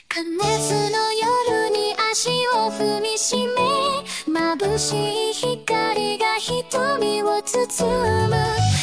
夏の夜に足を踏みしめ、眩しい光が瞳を包む。